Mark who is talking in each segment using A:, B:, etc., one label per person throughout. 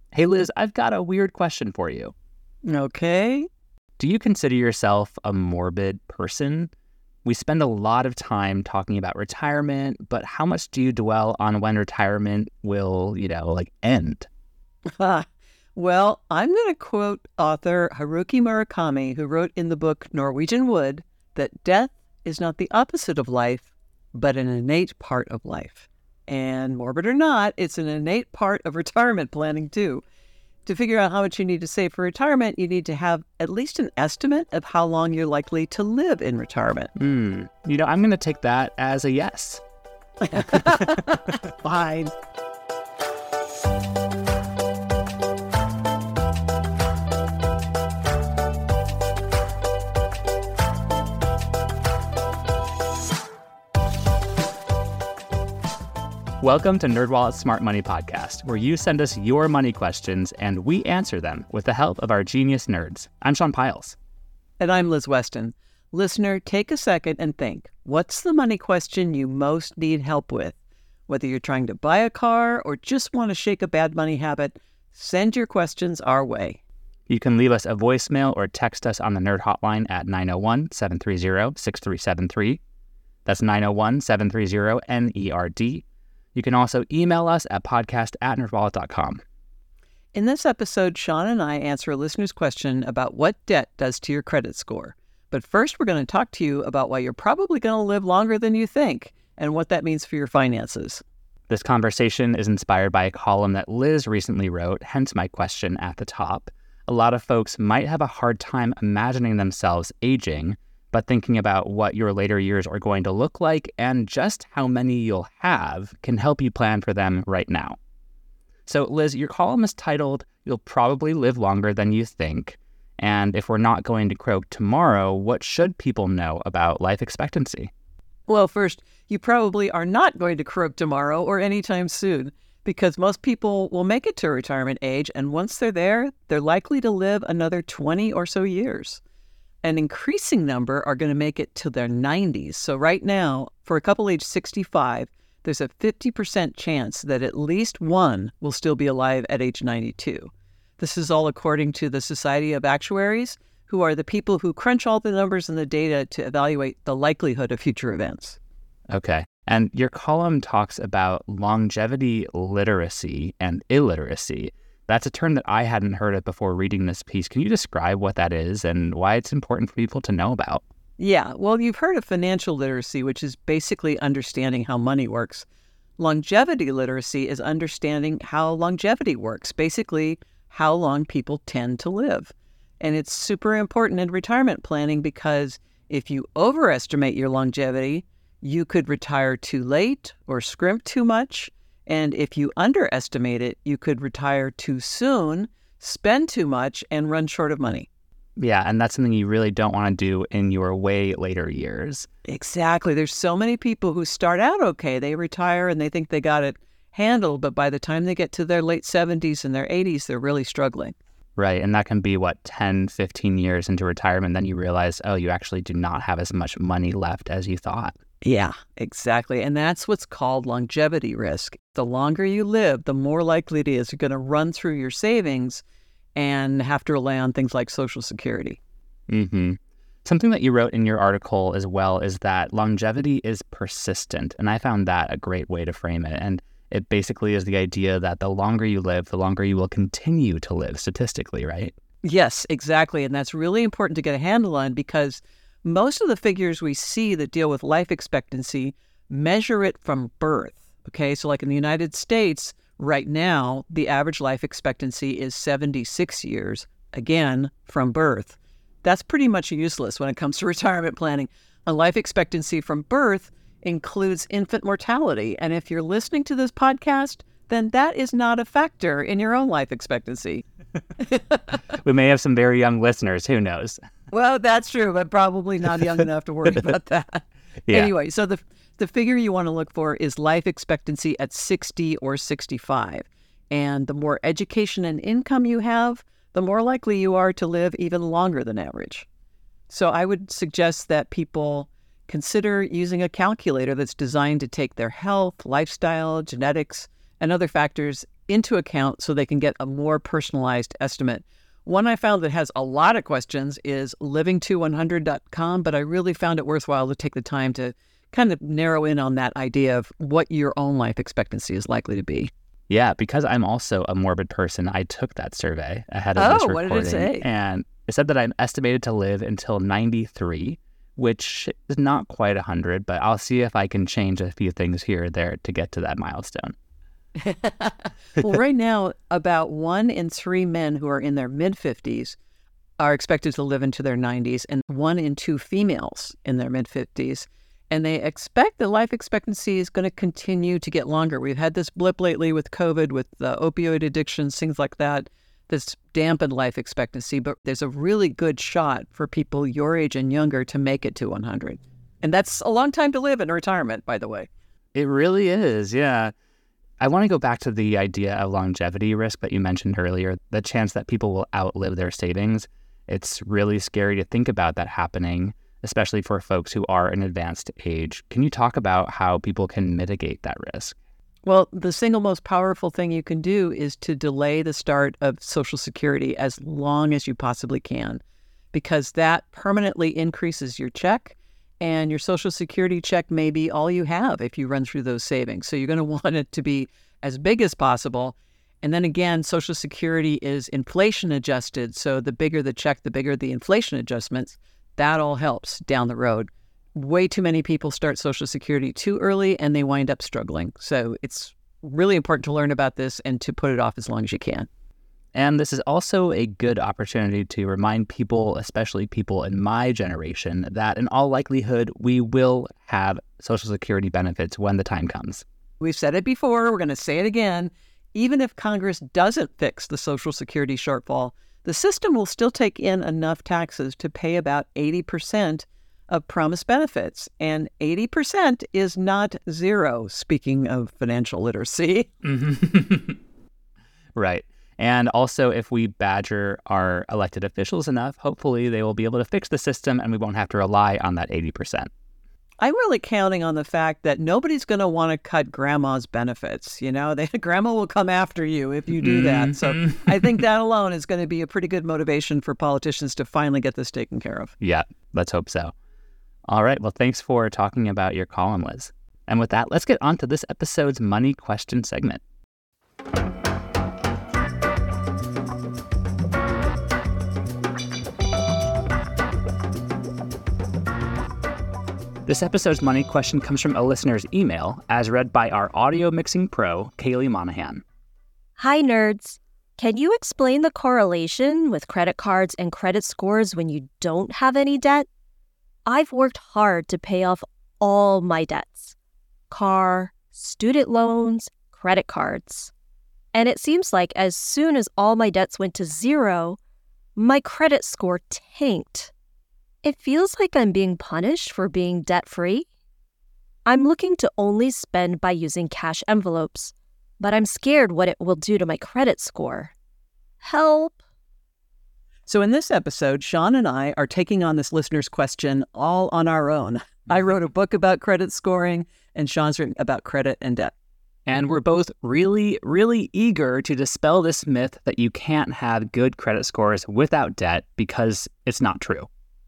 A: Hey, Liz, I've got a weird question for you.
B: Okay.
A: Do you consider yourself a morbid person? We spend a lot of time talking about retirement, but how much do you dwell on when retirement will, end?
B: Well, I'm going to quote author Haruki Murakami, who wrote in the book Norwegian Wood that death is not the opposite of life, but an innate part of life. And morbid or not, it's an innate part of retirement planning too. To figure out how much you need to save for retirement, you need to have at least an estimate of how long you're likely to live in retirement.
A: I'm going to take that as a yes.
B: Fine.
A: Welcome to NerdWallet's Smart Money Podcast, where you send us your money questions and we answer them with the help of our genius nerds. I'm Sean Piles.
B: And I'm Liz Weston. Listener, take a second and think, what's the money question you most need help with? Whether you're trying to buy a car or just want to shake a bad money habit, send your questions our way.
A: You can leave us a voicemail or text us on the Nerd Hotline at 901-730-6373. That's 901-730-NERD. You can also email us at podcast@nerdwallet.com.
B: In this episode, Sean and I answer a listener's question about what debt does to your credit score. But first, we're going to talk to you about why you're probably going to live longer than you think and what that means for your finances.
A: This conversation is inspired by a column that Liz recently wrote, hence my question at the top. A lot of folks might have a hard time imagining themselves aging, but thinking about what your later years are going to look like and just how many you'll have can help you plan for them right now. So, Liz, your column is titled, "You'll Probably Live Longer Than You Think." And if we're not going to croak tomorrow, what should people know about life expectancy?
B: Well, first, you probably are not going to croak tomorrow or anytime soon, because most people will make it to retirement age, and once they're there, they're likely to live another 20 or so years. An increasing number are going to make it to their 90s. So right now, for a couple age 65, there's a 50% chance that at least one will still be alive at age 92. This is all according to the Society of Actuaries, who are the people who crunch all the numbers and the data to evaluate the likelihood of future events.
A: Okay. And your column talks about longevity literacy and illiteracy. That's a term that I hadn't heard of before reading this piece. Can you describe what that is and why it's important for people to know about?
B: Yeah, well, you've heard of financial literacy, which is basically understanding how money works. Longevity literacy is understanding how longevity works, basically how long people tend to live. And it's super important in retirement planning because if you overestimate your longevity, you could retire too late or scrimp too much. And if you underestimate it, you could retire too soon, spend too much, and run short of money.
A: Yeah, and that's something you really don't want to do in your way later years.
B: Exactly. There's so many people who start out okay. They retire and they think they got it handled, but by the time they get to their late 70s and their 80s, they're really struggling.
A: Right, and that can be, 10, 15 years into retirement, then you realize, oh, you actually do not have as much money left as you thought.
B: Yeah, exactly. And that's what's called longevity risk. The longer you live, the more likely it is you're going to run through your savings and have to rely on things like Social Security.
A: Mm-hmm. Something that you wrote in your article as well is that longevity is persistent. And I found that a great way to frame it. And it basically is the idea that the longer you live, the longer you will continue to live statistically, right?
B: Yes, exactly. And that's really important to get a handle on because most of the figures we see that deal with life expectancy measure it from birth. Okay, so like in the United States, right now, the average life expectancy is 76 years, again, from birth. That's pretty much useless when it comes to retirement planning. A life expectancy from birth includes infant mortality. And if you're listening to this podcast, then that is not a factor in your own life expectancy.
A: We may have some very young listeners. Who knows?
B: Well, that's true, but probably not young enough to worry about that.
A: Yeah.
B: Anyway, so the figure you want to look for is life expectancy at 60 or 65. And the more education and income you have, the more likely you are to live even longer than average. So I would suggest that people consider using a calculator that's designed to take their health, lifestyle, genetics, and other factors into account so they can get a more personalized estimate. One I found that has a lot of questions is living2100.com, but I really found it worthwhile to take the time to kind of narrow in on that idea of what your own life expectancy is likely to be.
A: Yeah, because I'm also a morbid person, I took that survey ahead of this recording.
B: What did it say?
A: And it said that I'm estimated to live until 93, which is not quite 100, but I'll see if I can change a few things here or there to get to that milestone.
B: Well, right now, about 1 in 3 men who are in their mid-50s are expected to live into their 90s, and 1 in 2 females in their mid-50s. And they expect the life expectancy is going to continue to get longer. We've had this blip lately with COVID, with the opioid addictions, things like that, that's dampened life expectancy. But there's a really good shot for people your age and younger to make it to 100. And that's a long time to live in retirement, by the way.
A: It really is, yeah. I want to go back to the idea of longevity risk that you mentioned earlier, the chance that people will outlive their savings. It's really scary to think about that happening, especially for folks who are in advanced age. Can you talk about how people can mitigate that risk?
B: Well, the single most powerful thing you can do is to delay the start of Social Security as long as you possibly can, because that permanently increases your check, and your Social Security check may be all you have if you run through those savings. So you're going to want it to be as big as possible. And then again, Social Security is inflation adjusted. So the bigger the check, the bigger the inflation adjustments. That all helps down the road. Way too many people start Social Security too early and they wind up struggling. So it's really important to learn about this and to put it off as long as you can.
A: And this is also a good opportunity to remind people, especially people in my generation, that in all likelihood, we will have Social Security benefits when the time comes.
B: We've said it before, we're going to say it again. Even if Congress doesn't fix the Social Security shortfall, the system will still take in enough taxes to pay about 80% of promised benefits. And 80% is not zero, speaking of financial literacy.
A: Right. And also, if we badger our elected officials enough, hopefully they will be able to fix the system and we won't have to rely on that 80%.
B: I'm really counting on the fact that nobody's going to want to cut grandma's benefits. You know, grandma will come after you if you do that. So I think that alone is going to be a pretty good motivation for politicians to finally get this taken care of.
A: Yeah, let's hope so. All right. Well, thanks for talking about your column, Liz. And with that, let's get on to this episode's money question segment. This episode's money question comes from a listener's email, as read by our audio mixing pro, Kaylee Monahan.
C: Hi, nerds. Can you explain the correlation with credit cards and credit scores when you don't have any debt? I've worked hard to pay off all my debts. Car, student loans, credit cards. And it seems like as soon as all my debts went to zero, my credit score tanked. It feels like I'm being punished for being debt-free. I'm looking to only spend by using cash envelopes, but I'm scared what it will do to my credit score. Help!
B: So in this episode, Sean and I are taking on this listener's question all on our own. I wrote a book about credit scoring, and Sean's written about credit and debt.
A: And we're both really, really eager to dispel this myth that you can't have good credit scores without debt, because it's not true.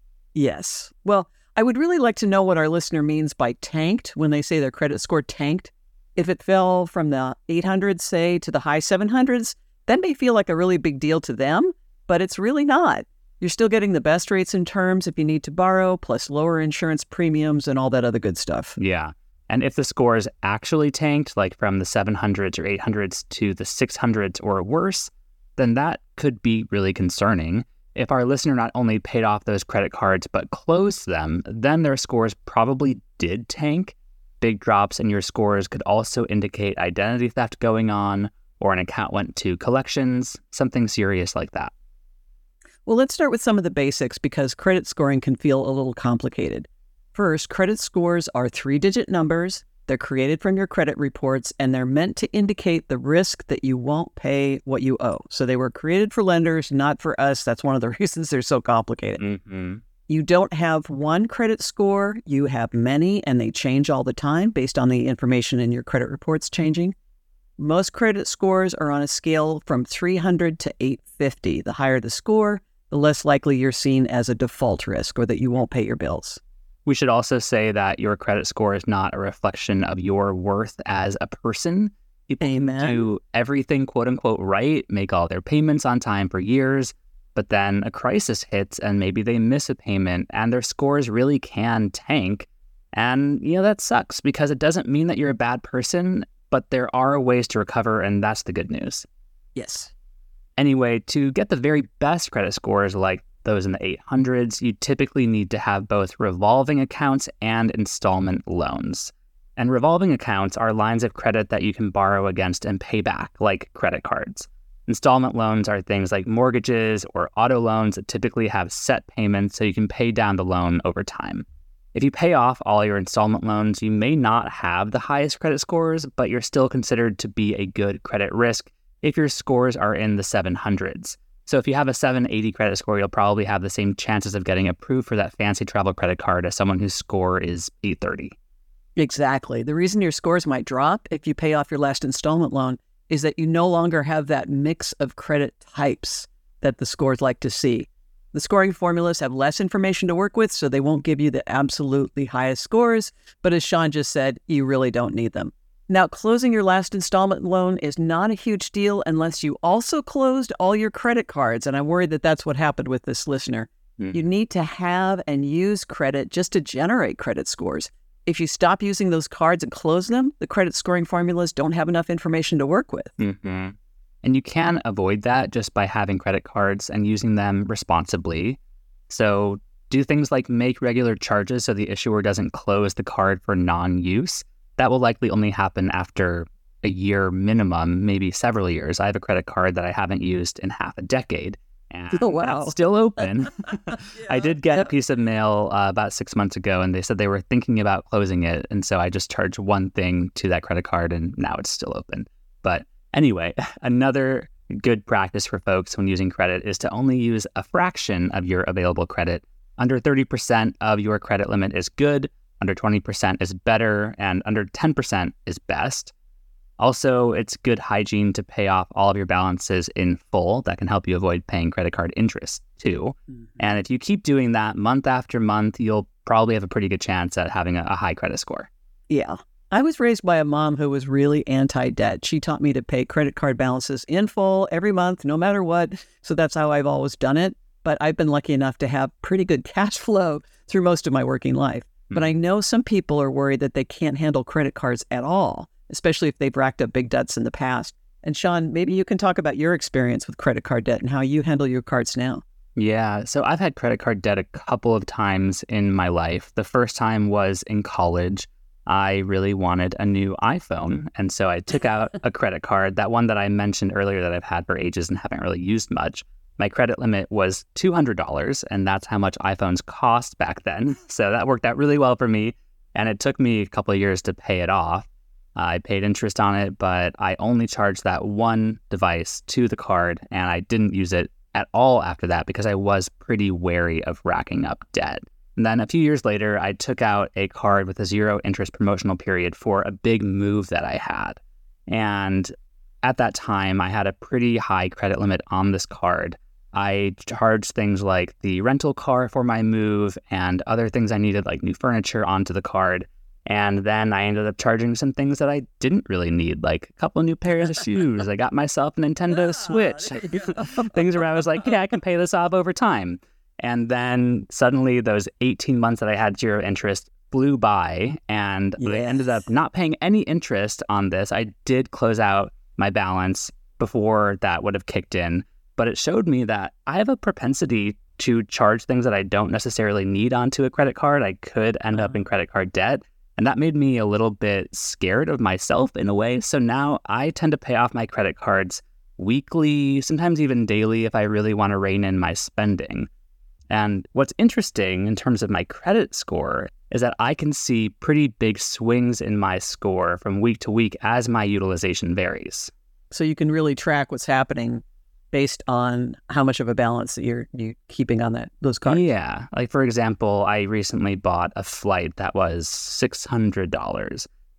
B: Yes. Well, I would really like to know what our listener means by tanked when they say their credit score tanked. If it fell from the 800s, say, to the high 700s, that may feel like a really big deal to them, but it's really not. You're still getting the best rates and terms if you need to borrow, plus lower insurance premiums and all that other good stuff.
A: Yeah. And if the scores actually tanked, like from the 700s or 800s to the 600s or worse, then that could be really concerning. If our listener not only paid off those credit cards but closed them, then their scores probably did tank. Big drops in your scores could also indicate identity theft going on, or an account went to collections, something serious like that.
B: Well, let's start with some of the basics because credit scoring can feel a little complicated. First, credit scores are 3-digit numbers. They're created from your credit reports, and they're meant to indicate the risk that you won't pay what you owe. So they were created for lenders, not for us. That's one of the reasons they're so complicated.
A: Mm-hmm.
B: You don't have one credit score. You have many, and they change all the time based on the information in your credit reports changing. Most credit scores are on a scale from 300 to 850. The higher the score, the less likely you're seen as a default risk or that you won't pay your bills.
A: We should also say that your credit score is not a reflection of your worth as a person. People do everything, quote unquote, right, make all their payments on time for years, but then a crisis hits and maybe they miss a payment and their scores really can tank. And, that sucks because it doesn't mean that you're a bad person, but there are ways to recover, and that's the good news.
B: Yes.
A: Anyway, to get the very best credit scores like those in the 800s, you typically need to have both revolving accounts and installment loans. And revolving accounts are lines of credit that you can borrow against and pay back, like credit cards. Installment loans are things like mortgages or auto loans that typically have set payments so you can pay down the loan over time. If you pay off all your installment loans, you may not have the highest credit scores, but you're still considered to be a good credit risk if your scores are in the 700s. So if you have a 780 credit score, you'll probably have the same chances of getting approved for that fancy travel credit card as someone whose score is 830.
B: Exactly. The reason your scores might drop if you pay off your last installment loan is that you no longer have that mix of credit types that the scores like to see. The scoring formulas have less information to work with, so they won't give you the absolutely highest scores. But as Sean just said, you really don't need them. Now, closing your last installment loan is not a huge deal unless you also closed all your credit cards. And I'm worried that that's what happened with this listener. You need to have and use credit just to generate credit scores. If you stop using those cards and close them, the credit scoring formulas don't have enough information to work with.
A: Mm-hmm. And you can avoid that just by having credit cards and using them responsibly. So do things like make regular charges so the issuer doesn't close the card for non-use. That will likely only happen after a year minimum, maybe several years. I have a credit card that I haven't used in half a decade. And it's still open. Yeah. I did get a piece of mail about 6 months ago, and they said they were thinking about closing it. And so I just charged one thing to that credit card, and now it's still open. But anyway, another good practice for folks when using credit is to only use a fraction of your available credit. Under 30% of your credit limit is good, under 20% is better, and under 10% is best. Also, it's good hygiene to pay off all of your balances in full. That can help you avoid paying credit card interest too. Mm-hmm. And if you keep doing that month after month, you'll probably have a pretty good chance at having a high credit score.
B: Yeah. I was raised by a mom who was really anti-debt. She taught me to pay credit card balances in full every month, no matter what. So that's how I've always done it. But I've been lucky enough to have pretty good cash flow through most of my working life. Mm-hmm. But I know some people are worried that they can't handle credit cards at all, especially if they've racked up big debts in the past. And Sean, maybe you can talk about your experience with credit card debt and how you handle your cards now.
A: Yeah, so I've had credit card debt a couple of times in my life. The first time was in college. I really wanted a new iPhone. And so I took out a credit card, that one that I mentioned earlier that I've had for ages and haven't really used much. My credit limit was $200, and that's how much iPhones cost back then. So that worked out really well for me. And it took me a couple of years to pay it off. I paid interest on it, but I only charged that one device to the card, and I didn't use it at all after that because I was pretty wary of racking up debt. And then a few years later, I took out a card with a 0 interest promotional period for a big move that I had. And at that time, I had a pretty high credit limit on this card. I charged things like the rental car for my move and other things I needed, like new furniture, onto the card. And then I ended up charging some things that I didn't really need, like a couple of new pairs of shoes. I got myself a Nintendo Switch. Things where I was like, yeah, I can pay this off over time. And then suddenly those 18 months that I had 0 interest flew by, and I ended up not paying any interest on this. I did close out my balance before that would have kicked in, but it showed me that I have a propensity to charge things that I don't necessarily need onto a credit card. I could end up in credit card debt. And that made me a little bit scared of myself in a way. So now I tend to pay off my credit cards weekly, sometimes even daily if I really want to rein in my spending. And what's interesting in terms of my credit score is that I can see pretty big swings in my score from week to week as my utilization varies.
B: So you can really track what's happening based on how much of a balance that you're keeping on those cards.
A: Yeah. Like, for example, I recently bought a flight that was $600.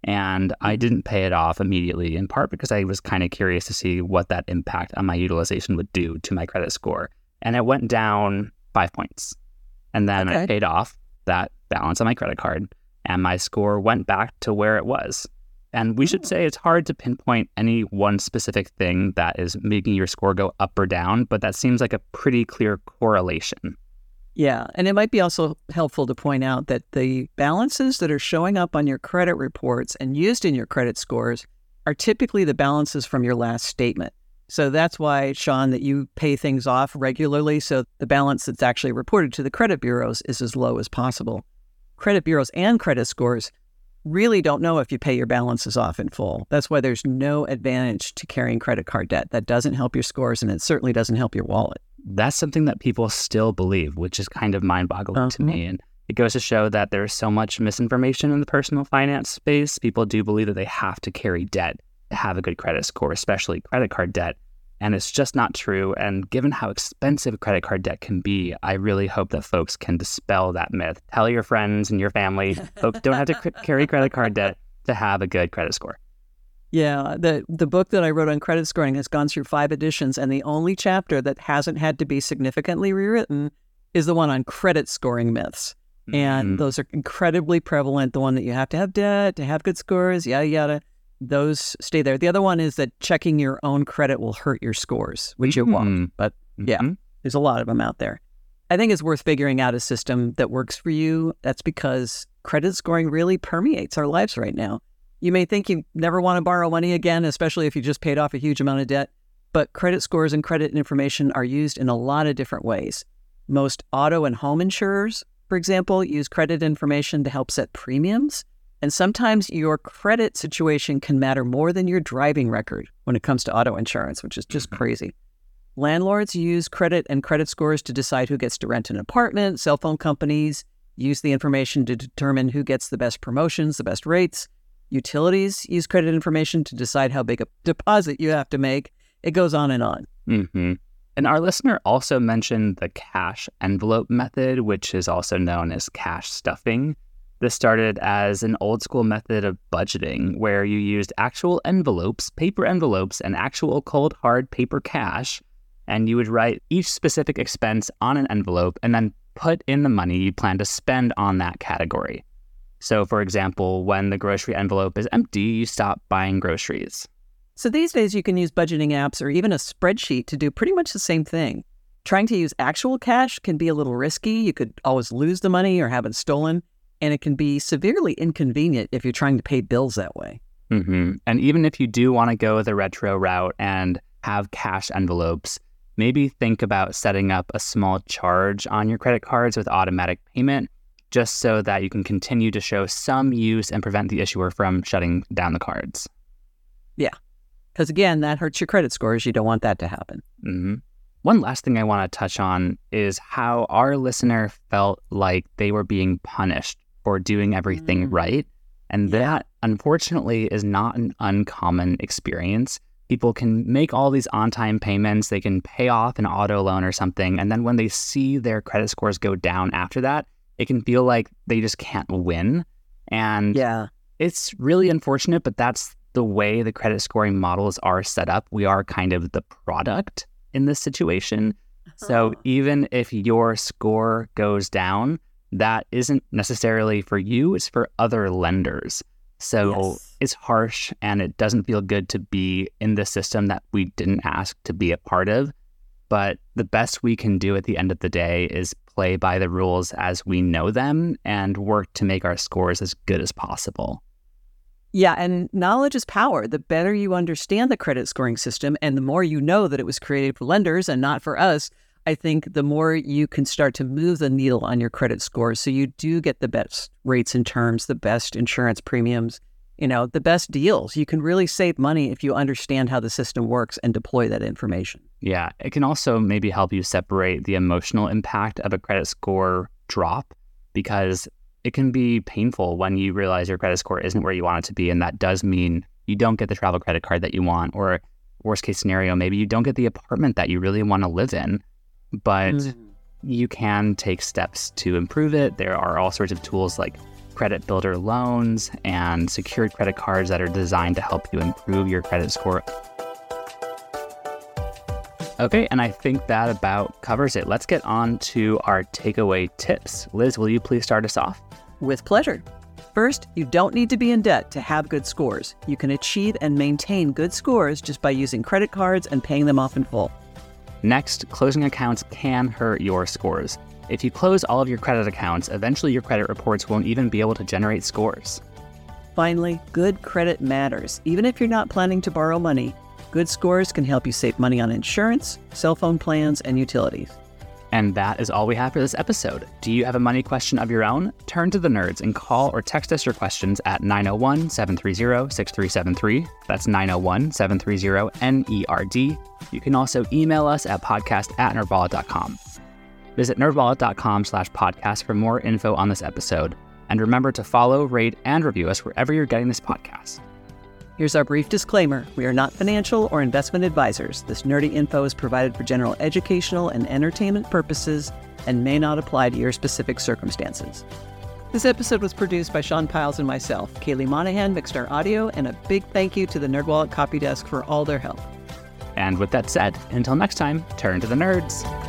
A: And I didn't pay it off immediately, in part because I was kind of curious to see what that impact on my utilization would do to my credit score. And it went down 5 points. And then I paid off that balance on my credit card, and my score went back to where it was. And we should say it's hard to pinpoint any one specific thing that is making your score go up or down, but that seems like a pretty clear correlation.
B: Yeah, and it might be also helpful to point out that the balances that are showing up on your credit reports and used in your credit scores are typically the balances from your last statement. So that's why, Sean, that you pay things off regularly, so the balance that's actually reported to the credit bureaus is as low as possible. Credit bureaus and credit scores really don't know if you pay your balances off in full. That's why there's no advantage to carrying credit card debt. That doesn't help your scores, and it certainly doesn't help your wallet.
A: That's something that people still believe, which is kind of mind-boggling to me. And it goes to show that there's so much misinformation in the personal finance space. People do believe that they have to carry debt to have a good credit score, especially credit card debt. And it's just not true. And given how expensive credit card debt can be, I really hope that folks can dispel that myth. Tell your friends and your family, folks don't have to carry credit card debt to have a good credit score.
B: Yeah, the book that I wrote on credit scoring has gone through 5 editions, and the only chapter that hasn't had to be significantly rewritten is the one on credit scoring myths. And those are incredibly prevalent. The one that you have to have debt, to have good scores, yada, yada. Those stay there. The other one is that checking your own credit will hurt your scores, which it won't. But yeah, there's a lot of them out there. I think it's worth figuring out a system that works for you. That's because credit scoring really permeates our lives right now. You may think you never want to borrow money again, especially if you just paid off a huge amount of debt. But credit scores and credit information are used in a lot of different ways. Most auto and home insurers, for example, use credit information to help set premiums. And sometimes your credit situation can matter more than your driving record when it comes to auto insurance, which is just crazy. Landlords use credit and credit scores to decide who gets to rent an apartment. Cell phone companies use the information to determine who gets the best promotions, the best rates. Utilities use credit information to decide how big a deposit you have to make. It goes on and on.
A: And our listener also mentioned the cash envelope method, which is also known as cash stuffing. This started as an old school method of budgeting where you used actual envelopes, paper envelopes, and actual cold hard paper cash. And you would write each specific expense on an envelope and then put in the money you plan to spend on that category. So, for example, when the grocery envelope is empty, you stop buying groceries.
B: So these days you can use budgeting apps or even a spreadsheet to do pretty much the same thing. Trying to use actual cash can be a little risky. You could always lose the money or have it stolen. And it can be severely inconvenient if you're trying to pay bills that way.
A: And even if you do want to go the retro route and have cash envelopes, maybe think about setting up a small charge on your credit cards with automatic payment, just so that you can continue to show some use and prevent the issuer from shutting down the cards.
B: Yeah, because again, that hurts your credit scores. You don't want that to happen.
A: One last thing I want to touch on is how our listener felt like they were being punished for doing everything right. And that, unfortunately, is not an uncommon experience. People can make all these on-time payments. They can pay off an auto loan or something. And then when they see their credit scores go down after that, it can feel like they just can't win. And it's really unfortunate, but that's the way the credit scoring models are set up. We are kind of the product in this situation. So even if your score goes down, that isn't necessarily for you, it's for other lenders. So it's harsh and it doesn't feel good to be in the system that we didn't ask to be a part of. But the best we can do at the end of the day is play by the rules as we know them and work to make our scores as good as possible.
B: Yeah, and knowledge is power. The better you understand the credit scoring system and the more you know that it was created for lenders and not for us, I think the more you can start to move the needle on your credit scores so you do get the best rates and terms, the best insurance premiums, the best deals. You can really save money if you understand how the system works and deploy that information.
A: Yeah, it can also maybe help you separate the emotional impact of a credit score drop, because it can be painful when you realize your credit score isn't where you want it to be. And that does mean you don't get the travel credit card that you want, or worst case scenario, maybe you don't get the apartment that you really want to live in. But you can take steps to improve it. There are all sorts of tools like credit builder loans and secured credit cards that are designed to help you improve your credit score. Okay, and I think that about covers it. Let's get on to our takeaway tips. Liz, will you please start us off?
B: With pleasure. First, you don't need to be in debt to have good scores. You can achieve and maintain good scores just by using credit cards and paying them off in full.
A: Next, closing accounts can hurt your scores. If you close all of your credit accounts, eventually your credit reports won't even be able to generate scores.
B: Finally, good credit matters. Even if you're not planning to borrow money, good scores can help you save money on insurance, cell phone plans, and utilities.
A: And that is all we have for this episode. Do you have a money question of your own? Turn to the Nerds and call or text us your questions at 901-730-6373. That's 901-730-NERD. You can also email us at podcast@nerdwallet.com. Visit nerdwallet.com/podcast for more info on this episode. And remember to follow, rate, and review us wherever you're getting this podcast.
B: Here's our brief disclaimer. We are not financial or investment advisors. This nerdy info is provided for general educational and entertainment purposes and may not apply to your specific circumstances. This episode was produced by Sean Piles and myself. Kaylee Monahan mixed our audio, and a big thank you to the NerdWallet Copy Desk for all their help.
A: And with that said, until next time, turn to the nerds.